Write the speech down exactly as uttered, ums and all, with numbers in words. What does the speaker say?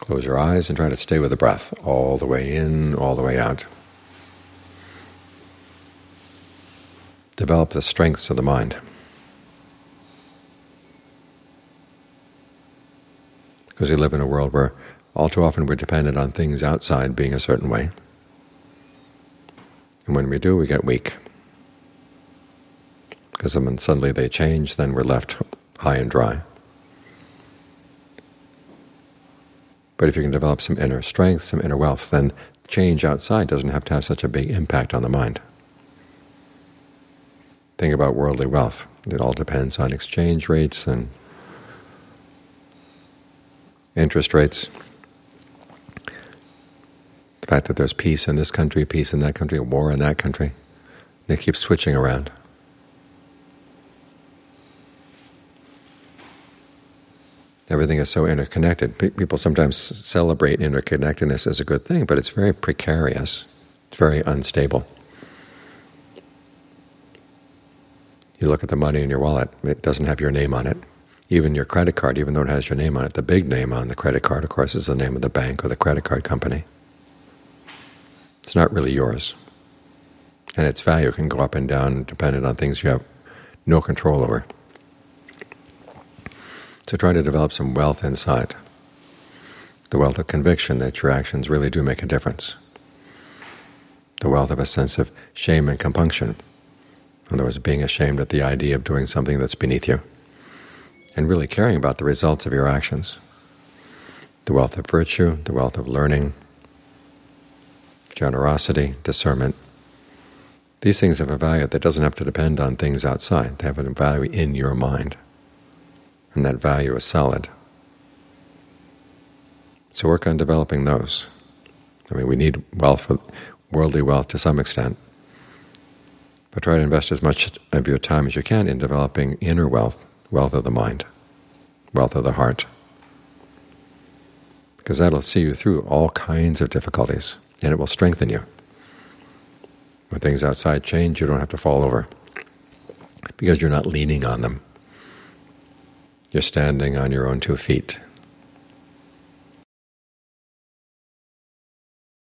Close your eyes and try to stay with the breath all the way in, all the way out. Develop the strengths of the mind. Because we live in a world where all too often we're dependent on things outside being a certain way. And when we do, we get weak. Because when suddenly they change, then we're left high and dry. But if you can develop some inner strength, some inner wealth, then change outside doesn't have to have such a big impact on the mind. Think about worldly wealth. It all depends on exchange rates and interest rates. The fact that there's peace in this country, peace in that country, war in that country, they keep switching around. Everything is so interconnected. People sometimes celebrate interconnectedness as a good thing, but it's very precarious. It's very unstable. You look at the money in your wallet, it doesn't have your name on it. Even your credit card, even though it has your name on it, the big name on the credit card, of course, is the name of the bank or the credit card company. It's not really yours. And its value can go up and down dependent on things you have no control over. So try to develop some wealth inside, the wealth of conviction that your actions really do make a difference, the wealth of a sense of shame and compunction, in other words, being ashamed at the idea of doing something that's beneath you, and really caring about the results of your actions, the wealth of virtue, the wealth of learning, generosity, discernment. These things have a value that doesn't have to depend on things outside. They have a value in your mind. And that value is solid. So work on developing those. I mean, we need wealth, worldly wealth to some extent, but try to invest as much of your time as you can in developing inner wealth, wealth of the mind, wealth of the heart, because that'll see you through all kinds of difficulties, and it will strengthen you. When things outside change, you don't have to fall over, because you're not leaning on them. You're standing on your own two feet.